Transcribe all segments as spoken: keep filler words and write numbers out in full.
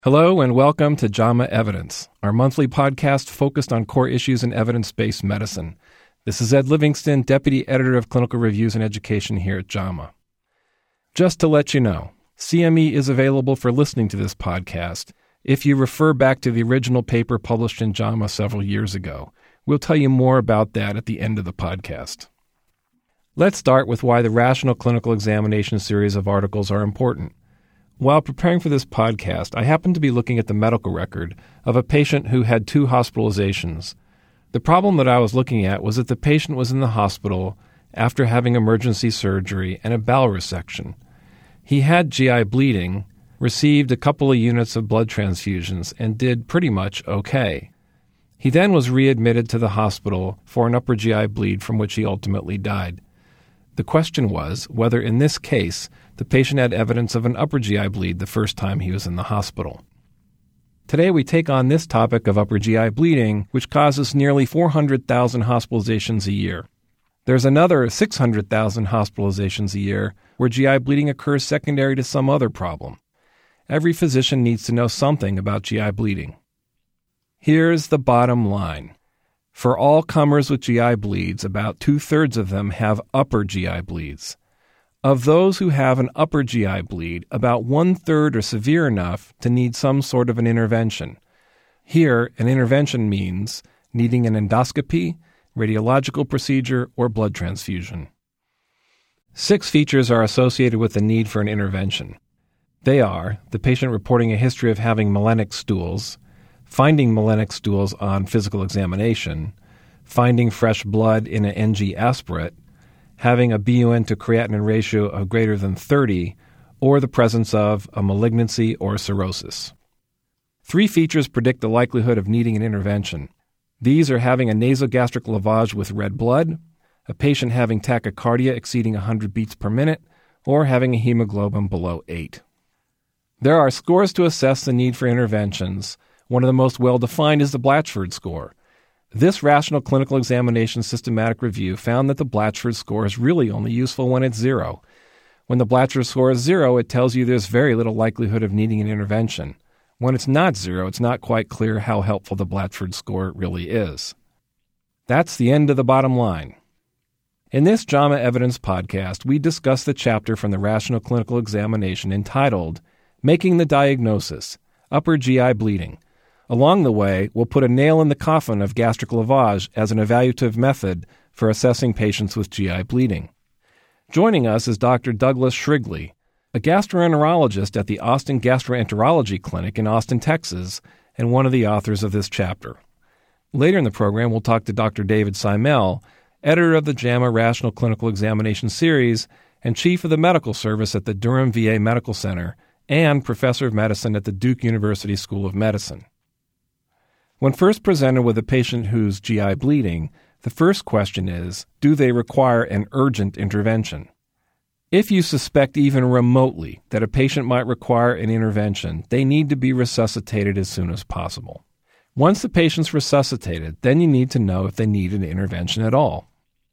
Hello and welcome to JAMA Evidence, our monthly podcast focused on core issues in evidence-based medicine. This is Ed Livingston, Deputy Editor of Clinical Reviews and Education here at JAMA. Just to let you know, C M E is available for listening to this podcast if you refer back to the original paper published in JAMA several years ago. We'll tell you more about that at the end of the podcast. Let's start with why the Rational Clinical Examination series of articles are important. While preparing for this podcast, I happened to be looking at the medical record of a patient who had two hospitalizations. The problem that I was looking at was that the patient was in the hospital after having emergency surgery and a bowel resection. He had G I bleeding, received a couple of units of blood transfusions, and did pretty much okay. He then was readmitted to the hospital for an upper G I bleed from which he ultimately died. The question was whether in this case the patient had evidence of an upper G I bleed the first time he was in the hospital. Today we take on this topic of upper G I bleeding, which causes nearly four hundred thousand hospitalizations a year. There's another six hundred thousand hospitalizations a year where G I bleeding occurs secondary to some other problem. Every physician needs to know something about G I bleeding. Here's the bottom line. For all comers with G I bleeds, about two-thirds of them have upper G I bleeds. Of those who have an upper G I bleed, about one-third are severe enough to need some sort of an intervention. Here, an intervention means needing an endoscopy, radiological procedure, or blood transfusion. Six features are associated with the need for an intervention. They are the patient reporting a history of having melenic stools, finding melenic stools on physical examination, finding fresh blood in an N G aspirate, having a B U N to creatinine ratio of greater than thirty, or the presence of a malignancy or cirrhosis. Three features predict the likelihood of needing an intervention. These are having a nasogastric lavage with red blood, a patient having tachycardia exceeding one hundred beats per minute, or having a hemoglobin below eight. There are scores to assess the need for interventions. One of the most well-defined is the Blatchford score. This Rational Clinical Examination Systematic Review found that the Blatchford score is really only useful when it's zero. When the Blatchford score is zero, it tells you there's very little likelihood of needing an intervention. When it's not zero, it's not quite clear how helpful the Blatchford score really is. That's the end of the bottom line. In this JAMA Evidence podcast, we discuss the chapter from the Rational Clinical Examination entitled Making the Diagnosis, Upper G I Bleeding. Along the way, we'll put a nail in the coffin of gastric lavage as an evaluative method for assessing patients with G I bleeding. Joining us is Doctor Douglas Shrigley, a gastroenterologist at the Austin Gastroenterology Clinic in Austin, Texas, and one of the authors of this chapter. Later in the program, we'll talk to Doctor David Seimel, editor of the JAMA Rational Clinical Examination series and chief of the medical service at the Durham V A Medical Center and professor of medicine at the Duke University School of Medicine. When first presented with a patient who's G I bleeding, the first question is, do they require an urgent intervention? If you suspect even remotely that a patient might require an intervention, they need to be resuscitated as soon as possible. Once the patient's resuscitated, then you need to know if they need an intervention at all.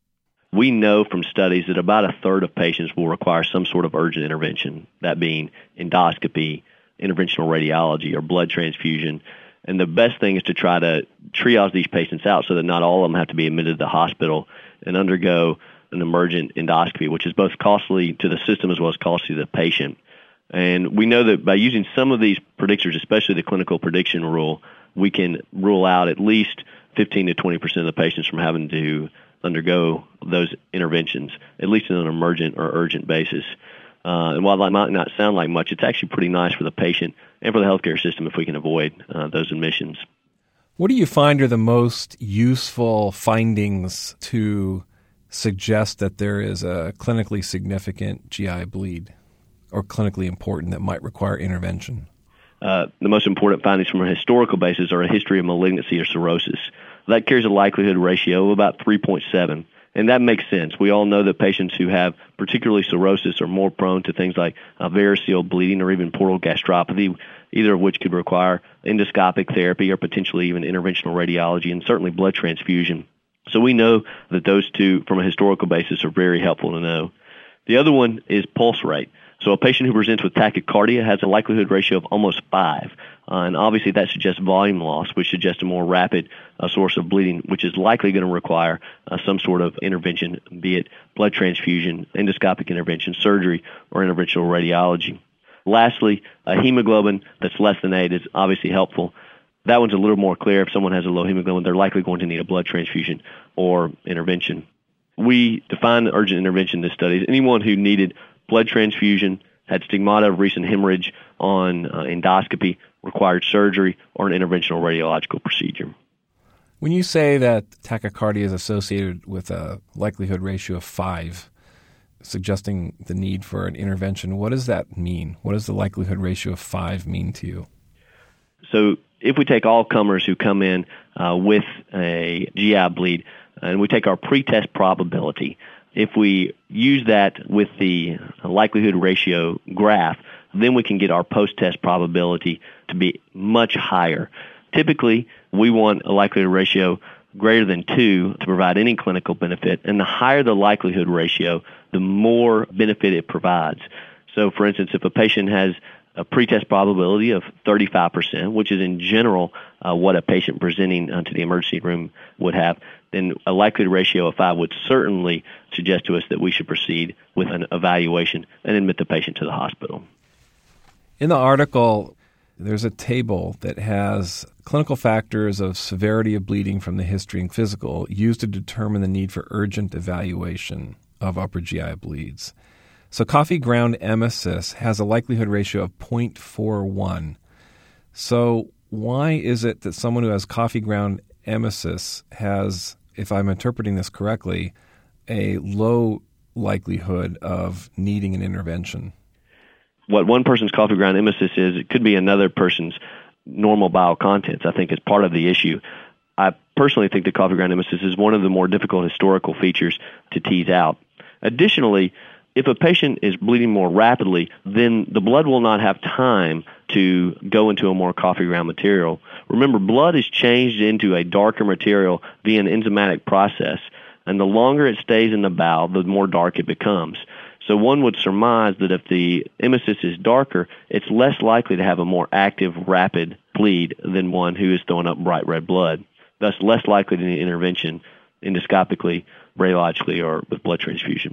We know from studies that about a third of patients will require some sort of urgent intervention, that being endoscopy, interventional radiology, or blood transfusion. And the best thing is to try to triage these patients out so that not all of them have to be admitted to the hospital and undergo an emergent endoscopy, which is both costly to the system as well as costly to the patient. And we know that by using some of these predictors, especially the clinical prediction rule, we can rule out at least fifteen to twenty percent of the patients from having to undergo those interventions, at least on an emergent or urgent basis. Uh, and while that might not sound like much, it's actually pretty nice for the patient and for the healthcare system if we can avoid uh, those admissions. What do you find are the most useful findings to suggest that there is a clinically significant G I bleed or clinically important that might require intervention? Uh, the most important findings from a historical basis are a history of malignancy or cirrhosis. That carries a likelihood ratio of about three point seven. And that makes sense. We all know that patients who have particularly cirrhosis are more prone to things like uh, variceal bleeding or even portal gastropathy, either of which could require endoscopic therapy or potentially even interventional radiology and certainly blood transfusion. So we know that those two, from a historical basis, are very helpful to know. The other one is pulse rate. So a patient who presents with tachycardia has a likelihood ratio of almost five. Uh, and obviously that suggests volume loss, which suggests a more rapid uh, source of bleeding, which is likely going to require uh, some sort of intervention, be it blood transfusion, endoscopic intervention, surgery, or interventional radiology. Lastly, a hemoglobin that's less than eight is obviously helpful. That one's a little more clear. If someone has a low hemoglobin, they're likely going to need a blood transfusion or intervention. We define urgent intervention in this study as anyone who needed blood transfusion, had stigmata of recent hemorrhage on uh, endoscopy, required surgery, or an interventional radiological procedure. When you say that tachycardia is associated with a likelihood ratio of five, suggesting the need for an intervention, what does that mean? What does the likelihood ratio of five mean to you? So if we take all comers who come in uh, with a G I bleed, and we take our pretest probability, if we use that with the likelihood ratio graph, then we can get our post-test probability to be much higher. Typically, we want a likelihood ratio greater than two to provide any clinical benefit, and the higher the likelihood ratio, the more benefit it provides. So, for instance, if a patient has a pretest probability of thirty-five percent, which is in general uh, what a patient presenting uh, to the emergency room would have, then a likelihood ratio of five would certainly suggest to us that we should proceed with an evaluation and admit the patient to the hospital. In the article, there's a table that has clinical factors of severity of bleeding from the history and physical used to determine the need for urgent evaluation of upper G I bleeds. So coffee ground emesis has a likelihood ratio of zero point four one. So why is it that someone who has coffee ground emesis has, if I'm interpreting this correctly, a low likelihood of needing an intervention? What one person's coffee ground emesis is, it could be another person's normal bile contents, I think, is part of the issue. I personally think that coffee ground emesis is one of the more difficult historical features to tease out. Additionally, if a patient is bleeding more rapidly, then the blood will not have time to go into a more coffee ground material. Remember, blood is changed into a darker material via an enzymatic process, and the longer it stays in the bowel, the more dark it becomes. So one would surmise that if the emesis is darker, it's less likely to have a more active, rapid bleed than one who is throwing up bright red blood, thus less likely to need intervention endoscopically, radiologically, or with blood transfusion.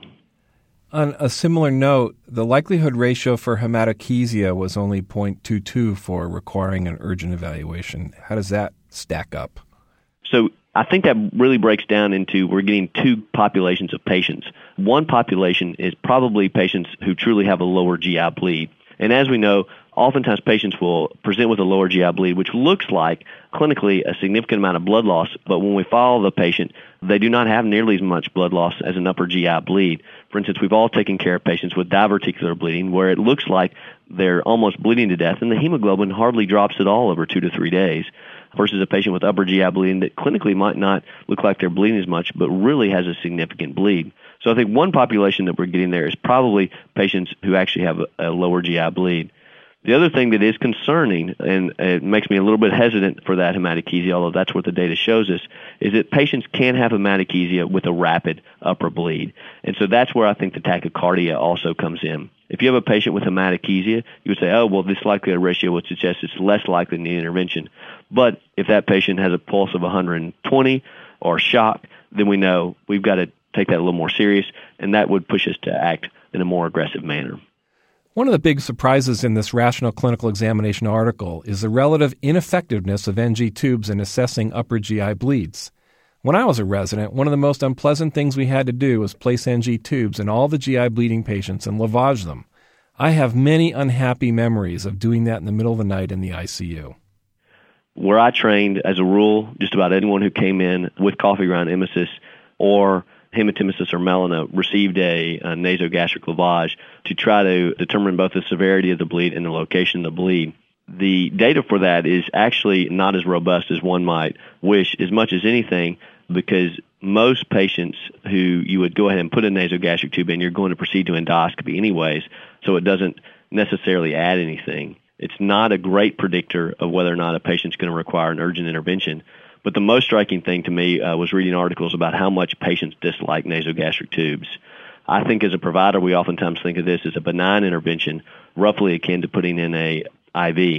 On a similar note, the likelihood ratio for hematochezia was only zero point two two for requiring an urgent evaluation. How does that stack up? So I think that really breaks down into we're getting two populations of patients. One population is probably patients who truly have a lower G I bleed. And as we know, oftentimes patients will present with a lower G I bleed, which looks like clinically a significant amount of blood loss, but when we follow the patient, they do not have nearly as much blood loss as an upper G I bleed. For instance, we've all taken care of patients with diverticular bleeding where it looks like they're almost bleeding to death and the hemoglobin hardly drops at all over two to three days, versus a patient with upper G I bleeding that clinically might not look like they're bleeding as much, but really has a significant bleed. So I think one population that we're getting there is probably patients who actually have a, a lower G I bleed. The other thing that is concerning, and it makes me a little bit hesitant for that hematochezia, although that's what the data shows us, is that patients can have hematochezia with a rapid upper bleed. And so that's where I think the tachycardia also comes in. If you have a patient with hematochezia, you would say, oh, well, this likelihood ratio would suggest it's less likely to need intervention. But if that patient has a pulse of one hundred twenty or shock, then we know we've got to take that a little more serious, and that would push us to act in a more aggressive manner. One of the big surprises in this Rational Clinical Examination article is the relative ineffectiveness of N G tubes in assessing upper G I bleeds. When I was a resident, one of the most unpleasant things we had to do was place N G tubes in all the G I bleeding patients and lavage them. I have many unhappy memories of doing that in the middle of the night in the I C U. Where I trained, as a rule, just about anyone who came in with coffee ground emesis or hematemesis or melena received a, a nasogastric lavage to try to determine both the severity of the bleed and the location of the bleed. The data for that is actually not as robust as one might wish, as much as anything, because most patients who you would go ahead and put a nasogastric tube in, you're going to proceed to endoscopy anyways, so it doesn't necessarily add anything. It's not a great predictor of whether or not a patient's going to require an urgent intervention. But the most striking thing to me uh, was reading articles about how much patients dislike nasogastric tubes. I think as a provider, we oftentimes think of this as a benign intervention, roughly akin to putting in a I V.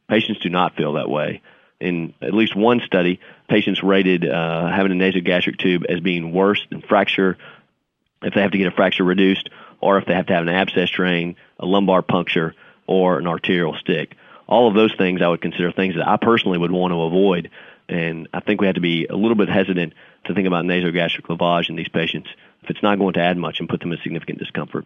Patients do not feel that way. In at least one study, patients rated uh, having a nasogastric tube as being worse than fracture if they have to get a fracture reduced, or if they have to have an abscess drain, a lumbar puncture, or an arterial stick. All of those things I would consider things that I personally would want to avoid, and I think we have to be a little bit hesitant to think about nasogastric lavage in these patients if it's not going to add much and put them in significant discomfort.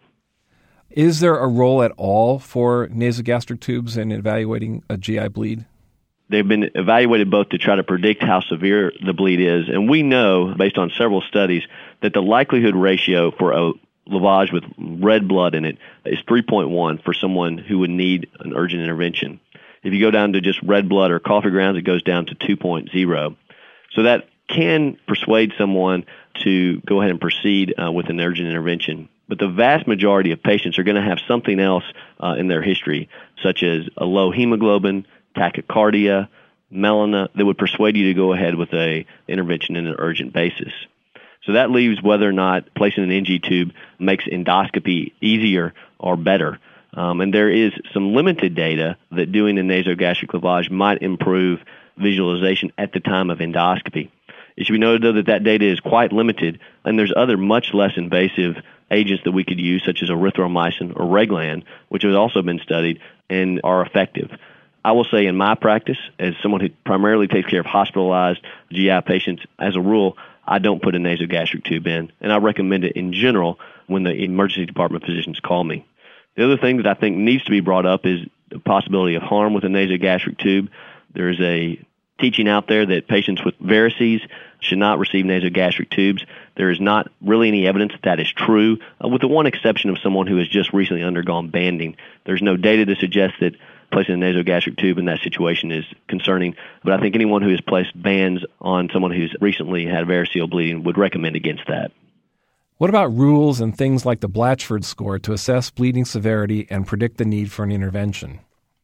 Is there a role at all for nasogastric tubes in evaluating a G I bleed? They've been evaluated both to try to predict how severe the bleed is, and we know, based on several studies, that the likelihood ratio for a lavage with red blood in it is three point one for someone who would need an urgent intervention. If you go down to just red blood or coffee grounds, it goes down to two point oh. So that can persuade someone to go ahead and proceed uh, with an urgent intervention. But the vast majority of patients are going to have something else uh, in their history, such as a low hemoglobin, tachycardia, melena, that would persuade you to go ahead with a intervention in an urgent basis. So that leaves whether or not placing an N G tube makes endoscopy easier or better. Um, and there is some limited data that doing a nasogastric lavage might improve visualization at the time of endoscopy. It should be noted, though, that that data is quite limited, and there's other much less invasive agents that we could use, such as erythromycin or Reglan, which has also been studied and are effective. I will say in my practice, as someone who primarily takes care of hospitalized G I patients, as a rule, I don't put a nasogastric tube in, and I recommend it in general when the emergency department physicians call me. The other thing that I think needs to be brought up is the possibility of harm with a nasogastric tube. There's a teaching out there that patients with varices should not receive nasogastric tubes. There is not really any evidence that that is true, uh, with the one exception of someone who has just recently undergone banding. There's no data to suggest that placing a nasogastric tube in that situation is concerning, but I think anyone who has placed bands on someone who's recently had variceal bleeding would recommend against that. What about rules and things like the Blatchford score to assess bleeding severity and predict the need for an intervention?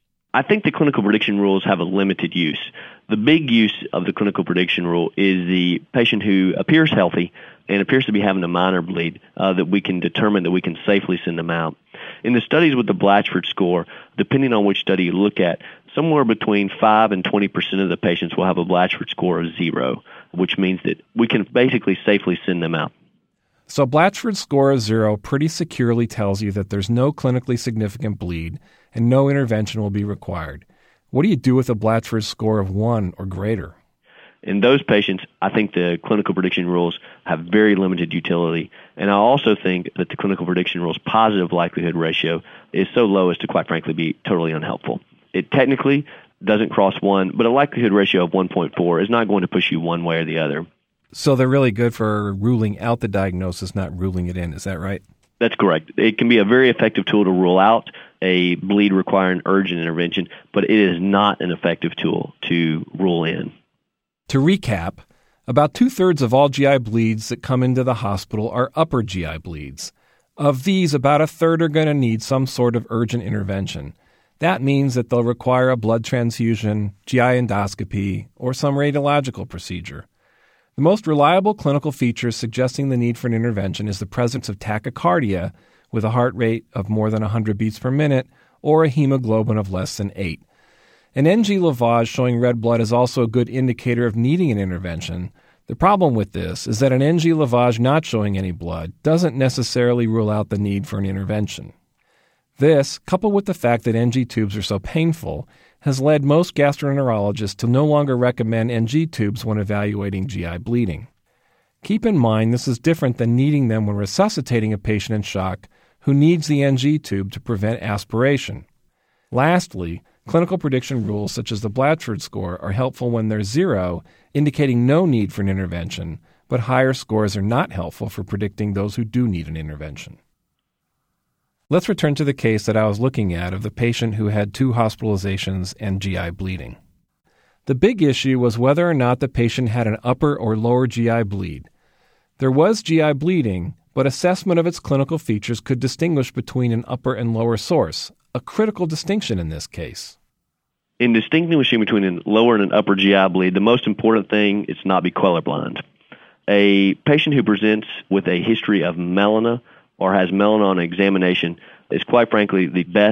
I think the clinical prediction rules have a limited use. The big use of the clinical prediction rule is the patient who appears healthy and appears to be having a minor bleed, uh, that we can determine that we can safely send them out. In the studies with the Blatchford score, depending on which study you look at, somewhere between five and twenty percent of the patients will have a Blatchford score of zero, which means that we can basically safely send them out. So Blatchford score of zero pretty securely tells you that there's no clinically significant bleed and no intervention will be required. What do you do with a Blatchford score of one or greater? In those patients, I think the clinical prediction rules have very limited utility, and I also think that the clinical prediction rules positive likelihood ratio is so low as to, quite frankly, be totally unhelpful. It technically doesn't cross one, but a likelihood ratio of one point four is not going to push you one way or the other. So they're really good for ruling out the diagnosis, not ruling it in. Is that right? That's correct. It can be a very effective tool to rule out a bleed requiring urgent intervention, but it is not an effective tool to rule in. To recap, about two-thirds of all G I bleeds that come into the hospital are upper G I bleeds. Of these, about a third are going to need some sort of urgent intervention. That means that they'll require a blood transfusion, G I endoscopy, or some radiological procedure. The most reliable clinical feature suggesting the need for an intervention is the presence of tachycardia with a heart rate of more than one hundred beats per minute or a hemoglobin of less than eight. An N G lavage showing red blood is also a good indicator of needing an intervention. The problem with this is that an N G lavage not showing any blood doesn't necessarily rule out the need for an intervention. This, coupled with the fact that N G tubes are so painful, has led most gastroenterologists to no longer recommend N G tubes when evaluating G I bleeding. Keep in mind this is different than needing them when resuscitating a patient in shock who needs the N G tube to prevent aspiration. Lastly, clinical prediction rules such as the Blatchford score are helpful when there's zero, indicating no need for an intervention, but higher scores are not helpful for predicting those who do need an intervention. Let's return to the case that I was looking at of the patient who had two hospitalizations and G I bleeding. The big issue was whether or not the patient had an upper or lower G I bleed. There was G I bleeding, but assessment of its clinical features could distinguish between an upper and lower source, a critical distinction in this case. In distinguishing between a lower and an upper G I bleed, the most important thing is to not be colorblind. A patient who presents with a history of melena or has melena on examination is quite frankly the best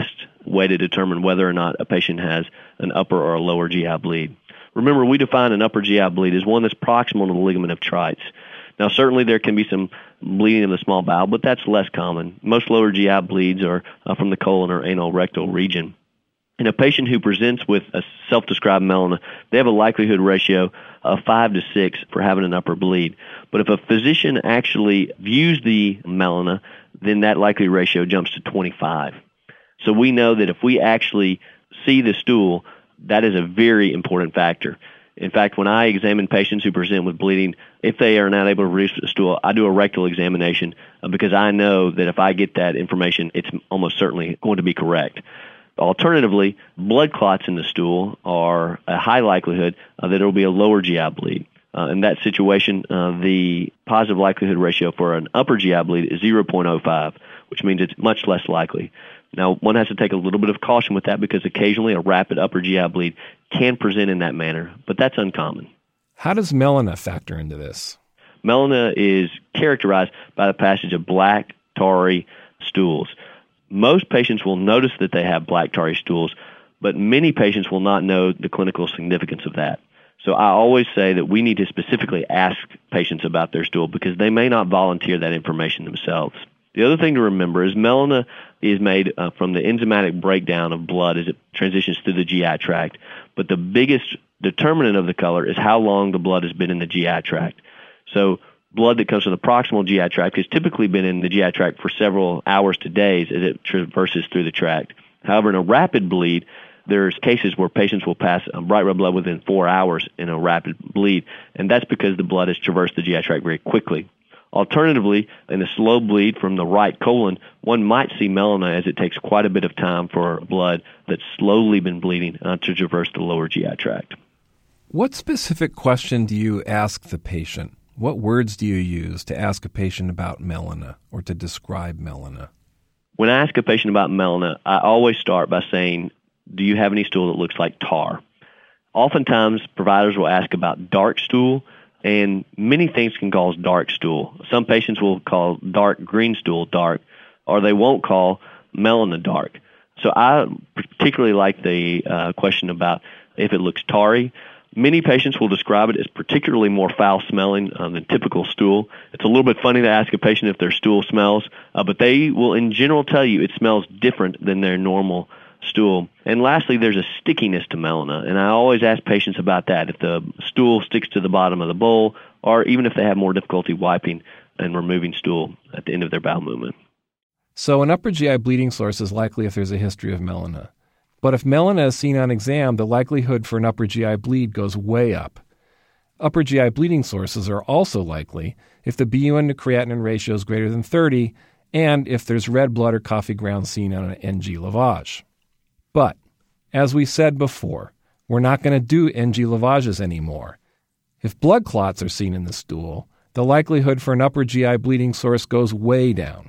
way to determine whether or not a patient has an upper or a lower G I bleed. Remember, we define an upper G I bleed as one that's proximal to the ligament of Treitz. Now, certainly there can be some bleeding in the small bowel, but that's less common. Most lower G I bleeds are uh, from the colon or anal rectal region. In a patient who presents with a self-described melena, they have a likelihood ratio of five to six for having an upper bleed. But if a physician actually views the melena, then that likelihood ratio jumps to twenty-five. So we know that if we actually see the stool, that is a very important factor. In fact, when I examine patients who present with bleeding, if they are not able to reduce the stool, I do a rectal examination uh, because I know that if I get that information, it's almost certainly going to be correct. Alternatively, blood clots in the stool are a high likelihood uh, that there will be a lower G I bleed. Uh, in that situation, uh, the positive likelihood ratio for an upper G I bleed is zero point zero five, which means it's much less likely. Now, one has to take a little bit of caution with that because occasionally a rapid upper G I bleed can present in that manner, but that's uncommon. How does melena factor into this? Melena is characterized by the passage of black, tarry stools. Most patients will notice that they have black tarry stools, but many patients will not know the clinical significance of that. So I always say that we need to specifically ask patients about their stool because they may not volunteer that information themselves. The other thing to remember is melena is made uh, from the enzymatic breakdown of blood as it transitions through the G I tract. But the biggest determinant of the color is how long the blood has been in the G I tract. So blood that comes from the proximal G I tract has typically been in the G I tract for several hours to days as it traverses through the tract. However, in a rapid bleed, there's cases where patients will pass bright red blood within four hours in a rapid bleed, and that's because the blood has traversed the G I tract very quickly. Alternatively, in a slow bleed from the right colon, one might see melena as it takes quite a bit of time for blood that's slowly been bleeding uh, to traverse the lower G I tract. What specific question do you ask the patient? What words do you use to ask a patient about melena or to describe melena? When I ask a patient about melena, I always start by saying, do you have any stool that looks like tar? Oftentimes, providers will ask about dark stool, and many things can cause dark stool. Some patients will call dark green stool dark, or they won't call melena dark. So I particularly like the uh, question about if it looks tarry. Many patients will describe it as particularly more foul-smelling um, than typical stool. It's a little bit funny to ask a patient if their stool smells, uh, but they will in general tell you it smells different than their normal stool. And lastly, there's a stickiness to melena, and I always ask patients about that, if the stool sticks to the bottom of the bowl, or even if they have more difficulty wiping and removing stool at the end of their bowel movement. So an upper G I bleeding source is likely if there's a history of melena. But if melena is seen on exam, the likelihood for an upper G I bleed goes way up. Upper G I bleeding sources are also likely if the B U N to creatinine ratio is greater than thirty and if there's red blood or coffee grounds seen on an N G lavage. But, as we said before, we're not going to do N G lavages anymore. If blood clots are seen in the stool, the likelihood for an upper G I bleeding source goes way down.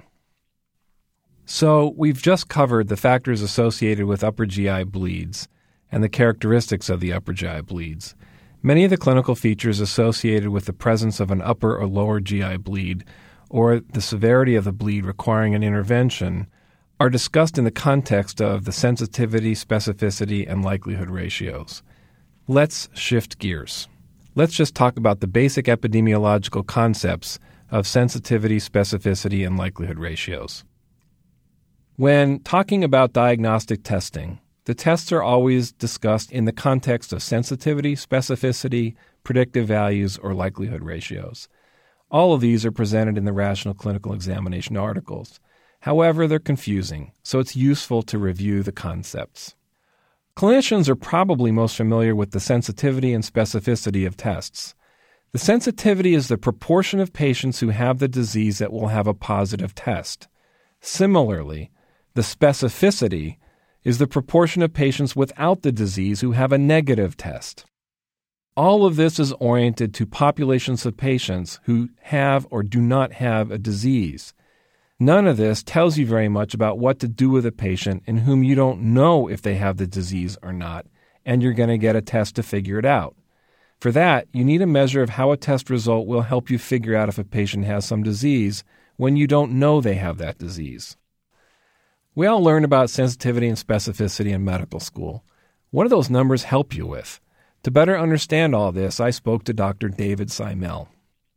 So, we've just covered the factors associated with upper G I bleeds and the characteristics of the upper G I bleeds. Many of the clinical features associated with the presence of an upper or lower G I bleed or the severity of the bleed requiring an intervention are discussed in the context of the sensitivity, specificity, and likelihood ratios. Let's shift gears. Let's just talk about the basic epidemiological concepts of sensitivity, specificity, and likelihood ratios. When talking about diagnostic testing, the tests are always discussed in the context of sensitivity, specificity, predictive values, or likelihood ratios. All of these are presented in the Rational Clinical Examination articles. However, they're confusing, so it's useful to review the concepts. Clinicians are probably most familiar with the sensitivity and specificity of tests. The sensitivity is the proportion of patients who have the disease that will have a positive test. Similarly, the specificity is the proportion of patients without the disease who have a negative test. All of this is oriented to populations of patients who have or do not have a disease. None of this tells you very much about what to do with a patient in whom you don't know if they have the disease or not, and you're going to get a test to figure it out. For that, you need a measure of how a test result will help you figure out if a patient has some disease when you don't know they have that disease. We all learn about sensitivity and specificity in medical school. What do those numbers help you with? To better understand all this, I spoke to Doctor David Seimel.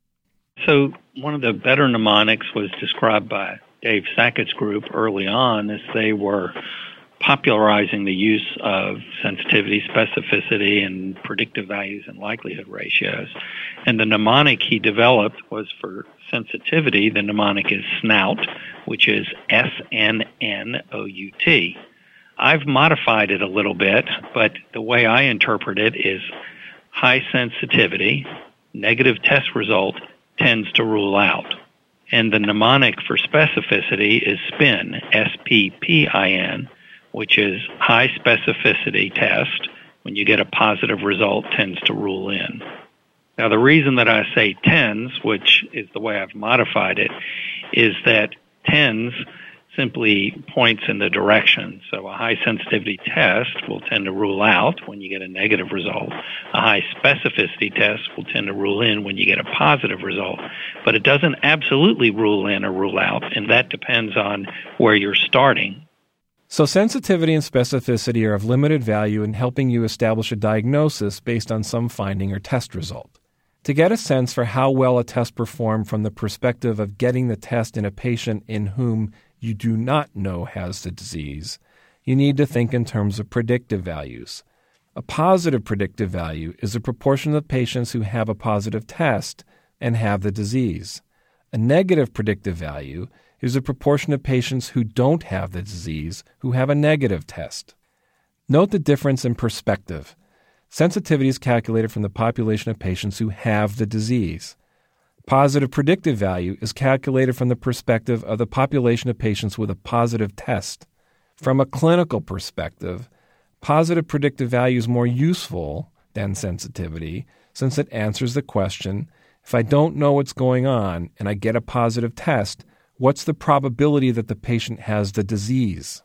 So one of the better mnemonics was described by Dave Sackett's group early on as they were popularizing the use of sensitivity, specificity, and predictive values and likelihood ratios. And the mnemonic he developed was for sensitivity. The mnemonic is SNOUT, which is S N N O U T. I've modified it a little bit, but the way I interpret it is high sensitivity, negative test result tends to rule out. And the mnemonic for specificity is SPIN, S P P I N, which is high specificity test. When you get a positive result, tends to rule in. Now, the reason that I say tends, which is the way I've modified it, is that tends simply points in the direction. So a high sensitivity test will tend to rule out when you get a negative result. A high specificity test will tend to rule in when you get a positive result. But it doesn't absolutely rule in or rule out, and that depends on where you're starting. So sensitivity and specificity are of limited value in helping you establish a diagnosis based on some finding or test result. To get a sense for how well a test performed from the perspective of getting the test in a patient in whom you do not know has the disease, you need to think in terms of predictive values. A positive predictive value is the proportion of patients who have a positive test and have the disease. A negative predictive value is the proportion of patients who don't have the disease who have a negative test. Note the difference in perspective. Sensitivity is calculated from the population of patients who have the disease. Positive predictive value is calculated from the perspective of the population of patients with a positive test. From a clinical perspective, positive predictive value is more useful than sensitivity since it answers the question, if I don't know what's going on and I get a positive test, what's the probability that the patient has the disease?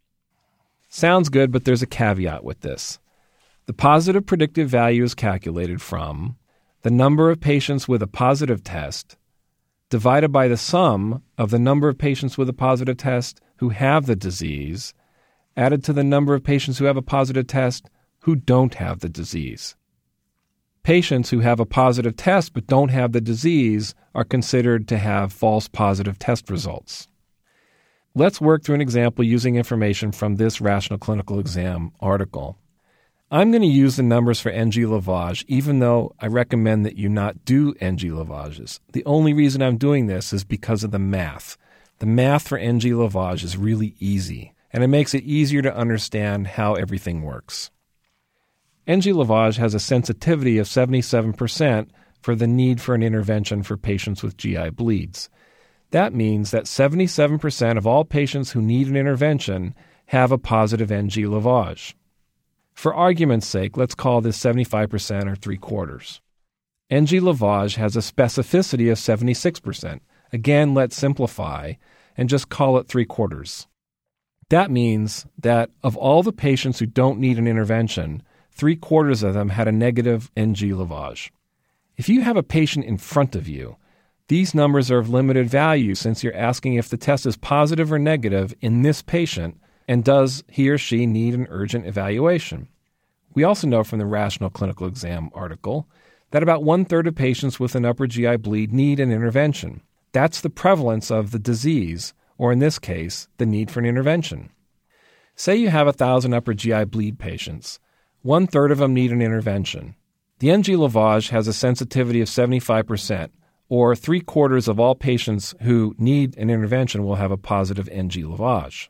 Sounds good, but there's a caveat with this. The positive predictive value is calculated from the number of patients with a positive test divided by the sum of the number of patients with a positive test who have the disease added to the number of patients who have a positive test who don't have the disease. Patients who have a positive test but don't have the disease are considered to have false positive test results. Let's work through an example using information from this Rational Clinical Exam article. I'm going to use the numbers for N G lavage, even though I recommend that you not do N G lavages. The only reason I'm doing this is because of the math. The math for N G lavage is really easy, and it makes it easier to understand how everything works. N G lavage has a sensitivity of seventy-seven percent for the need for an intervention for patients with G I bleeds. That means that seventy-seven percent of all patients who need an intervention have a positive N G lavage. For argument's sake, let's call this seventy-five percent or three-quarters. N G lavage has a specificity of seventy-six percent. Again, let's simplify and just call it three-quarters. That means that of all the patients who don't need an intervention, three-quarters of them had a negative N G lavage. If you have a patient in front of you, these numbers are of limited value since you're asking if the test is positive or negative in this patient, and does he or she need an urgent evaluation? We also know from the Rational Clinical Exam article that about one-third of patients with an upper G I bleed need an intervention. That's the prevalence of the disease, or in this case, the need for an intervention. Say you have one thousand upper G I bleed patients. One-third of them need an intervention. The N G lavage has a sensitivity of seventy-five percent, or three-quarters of all patients who need an intervention will have a positive N G lavage.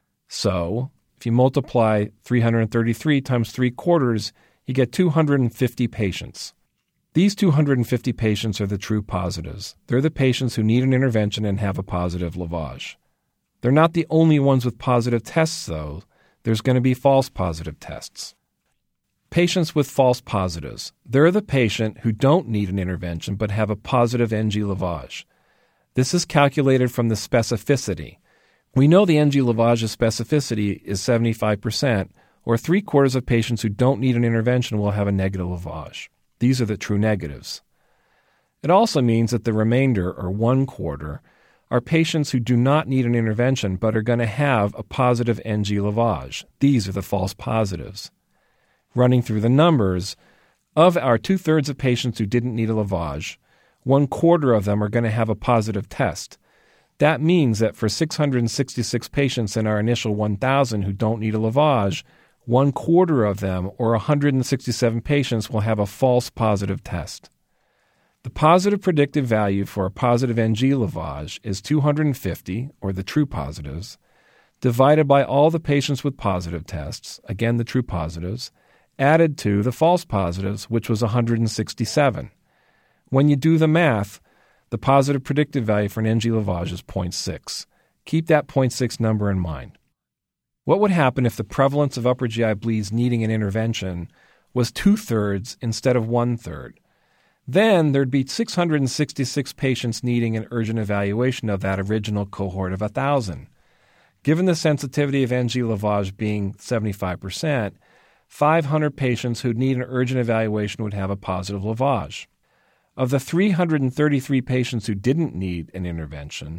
So, if you multiply three hundred thirty-three times three-quarters, you get two hundred fifty patients. These two hundred fifty patients are the true positives. They're the patients who need an intervention and have a positive lavage. They're not the only ones with positive tests, though. There's going to be false positive tests. Patients with false positives. They're the patient who don't need an intervention but have a positive N G lavage. This is calculated from the specificity. We know the N G lavage's specificity is seventy-five percent, or three-quarters of patients who don't need an intervention will have a negative lavage. These are the true negatives. It also means that the remainder, or one-quarter, are patients who do not need an intervention but are going to have a positive N G lavage. These are the false positives. Running through the numbers, of our two-thirds of patients who didn't need a lavage, one quarter of them are going to have a positive test. That means that for six hundred sixty-six patients in our initial one thousand who don't need a lavage, one quarter of them, or one hundred sixty-seven patients, will have a false positive test. The positive predictive value for a positive N G lavage is two hundred fifty, or the true positives, divided by all the patients with positive tests, again the true positives, added to the false positives, which was one hundred sixty-seven. When you do the math, the positive predictive value for an N G lavage is zero point six. Keep that zero point six number in mind. What would happen if the prevalence of upper G I bleeds needing an intervention was two-thirds instead of one-third? Then there'd be six hundred sixty-six patients needing an urgent evaluation of that original cohort of one thousand. Given the sensitivity of N G lavage being seventy-five percent, five hundred patients who'd need an urgent evaluation would have a positive lavage. Of the three hundred thirty-three patients who didn't need an intervention,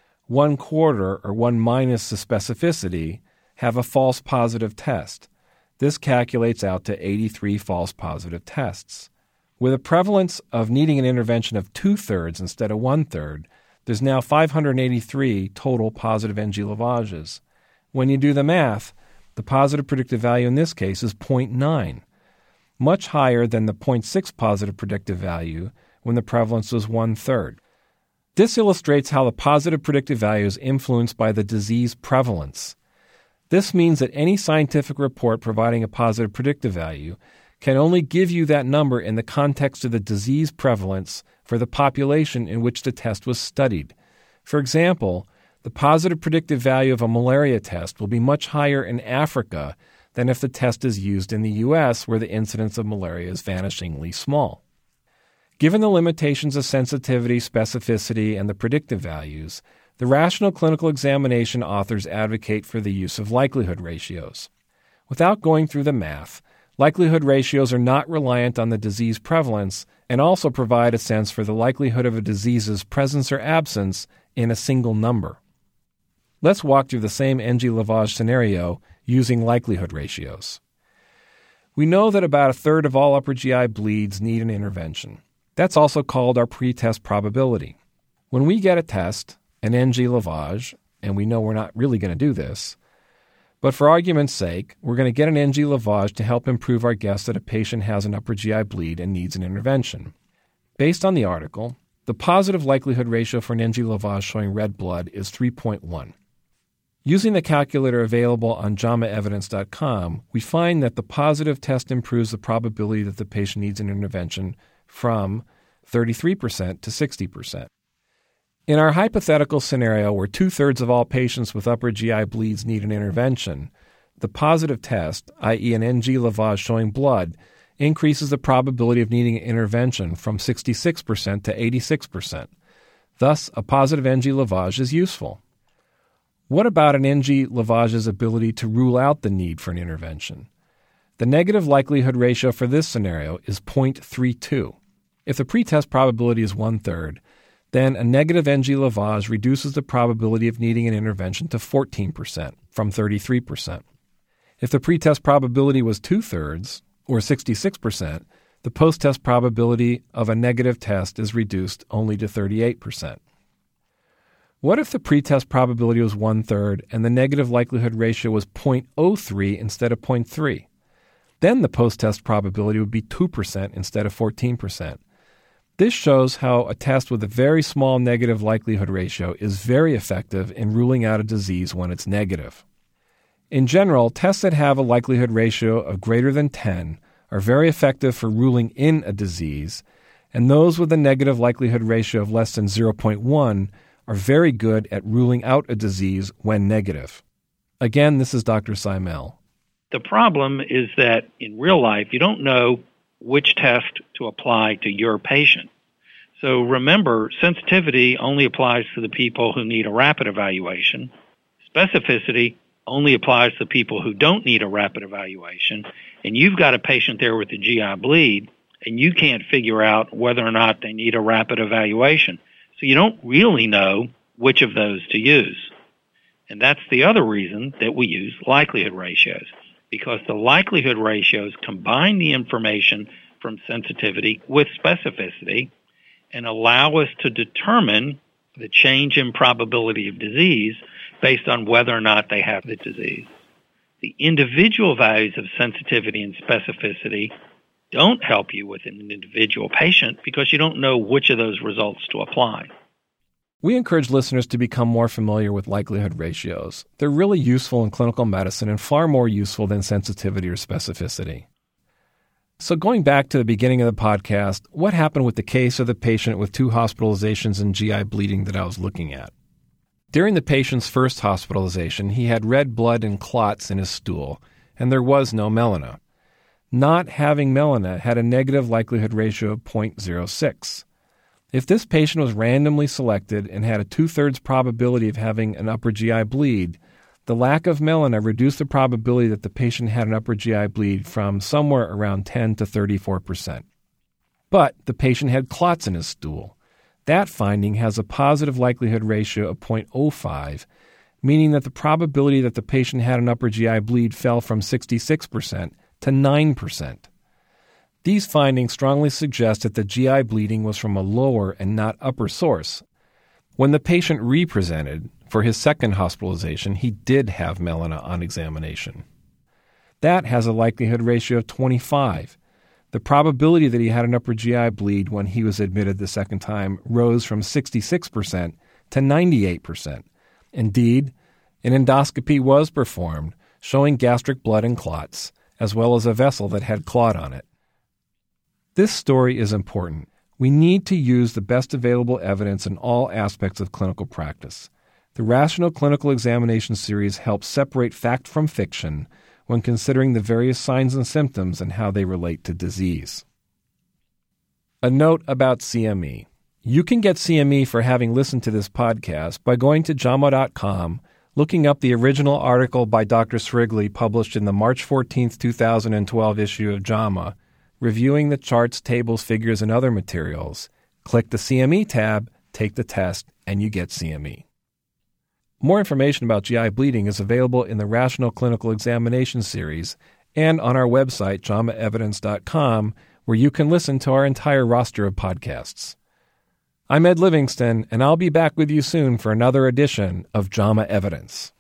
one quarter, or one minus the specificity, have a false positive test. This calculates out to eighty-three false positive tests. With a prevalence of needing an intervention of two-thirds instead of one-third, there's now five hundred eighty-three total positive N G lavages. When you do the math, the positive predictive value in this case is zero point nine, much higher than the zero point six positive predictive value when the prevalence was one-third. This illustrates how the positive predictive value is influenced by the disease prevalence. This means that any scientific report providing a positive predictive value can only give you that number in the context of the disease prevalence for the population in which the test was studied. For example, the positive predictive value of a malaria test will be much higher in Africa than if the test is used in the U S, where the incidence of malaria is vanishingly small. Given the limitations of sensitivity, specificity, and the predictive values, the Rational Clinical Examination authors advocate for the use of likelihood ratios. Without going through the math, likelihood ratios are not reliant on the disease prevalence and also provide a sense for the likelihood of a disease's presence or absence in a single number. Let's walk through the same N G lavage scenario using likelihood ratios. We know that about a third of all upper G I bleeds need an intervention. That's also called our pretest probability. When we get a test, an N G lavage, and we know we're not really going to do this, but for argument's sake, we're going to get an N G lavage to help improve our guess that a patient has an upper G I bleed and needs an intervention. Based on the article, the positive likelihood ratio for an N G lavage showing red blood is three point one. Using the calculator available on jama evidence dot com, we find that the positive test improves the probability that the patient needs an intervention from thirty-three percent to sixty percent. In our hypothetical scenario where two-thirds of all patients with upper G I bleeds need an intervention, the positive test, that is an N G lavage showing blood, increases the probability of needing an intervention from sixty-six percent to eighty-six percent. Thus, a positive N G lavage is useful. What about an N G lavage's ability to rule out the need for an intervention? The negative likelihood ratio for this scenario is zero point three two. If the pretest probability is one-third, then a negative N G lavage reduces the probability of needing an intervention to fourteen percent from thirty-three percent. If the pretest probability was two-thirds, or sixty-six percent, the post-test probability of a negative test is reduced only to thirty-eight percent. What if the pretest probability was one-third and the negative likelihood ratio was zero point zero three instead of zero point three? Then the post-test probability would be two percent instead of fourteen percent. This shows how a test with a very small negative likelihood ratio is very effective in ruling out a disease when it's negative. In general, tests that have a likelihood ratio of greater than ten are very effective for ruling in a disease, and those with a negative likelihood ratio of less than zero point one are very good at ruling out a disease when negative. Again, this is Doctor Seimel. The problem is that in real life, you don't know which test to apply to your patient. So remember, sensitivity only applies to the people who need a rapid evaluation. Specificity only applies to people who don't need a rapid evaluation. And you've got a patient there with a G I bleed, and you can't figure out whether or not they need a rapid evaluation. So you don't really know which of those to use. And that's the other reason that we use likelihood ratios, because the likelihood ratios combine the information from sensitivity with specificity and allow us to determine the change in probability of disease based on whether or not they have the disease. The individual values of sensitivity and specificity don't help you with an individual patient because you don't know which of those results to apply. We encourage listeners to become more familiar with likelihood ratios. They're really useful in clinical medicine and far more useful than sensitivity or specificity. So going back to the beginning of the podcast, what happened with the case of the patient with two hospitalizations and G I bleeding that I was looking at? During the patient's first hospitalization, he had red blood and clots in his stool, and there was no melena. Not having melena had a negative likelihood ratio of zero point zero six. If this patient was randomly selected and had a two-thirds probability of having an upper G I bleed, the lack of melena reduced the probability that the patient had an upper G I bleed from somewhere around ten to thirty-four percent. But the patient had clots in his stool. That finding has a positive likelihood ratio of zero point zero five, meaning that the probability that the patient had an upper G I bleed fell from sixty-six percent to nine percent. These findings strongly suggest that the G I bleeding was from a lower and not upper source. When the patient re-presented for his second hospitalization, he did have melena on examination. That has a likelihood ratio of twenty-five. The probability that he had an upper G I bleed when he was admitted the second time rose from sixty-six percent to ninety-eight percent. Indeed, an endoscopy was performed showing gastric blood and clots, as well as a vessel that had clot on it. This story is important. We need to use the best available evidence in all aspects of clinical practice. The Rational Clinical Examination Series helps separate fact from fiction when considering the various signs and symptoms and how they relate to disease. A note about C M E. You can get C M E for having listened to this podcast by going to J A M A dot com, looking up the original article by Doctor Srigley published in the March fourteenth, two thousand twelve issue of J A M A, reviewing the charts, tables, figures, and other materials. Click the C M E tab, take the test, and you get C M E. More information about G I bleeding is available in the Rational Clinical Examination Series and on our website, J A M A evidence dot com, where you can listen to our entire roster of podcasts. I'm Ed Livingston, and I'll be back with you soon for another edition of J A M A Evidence.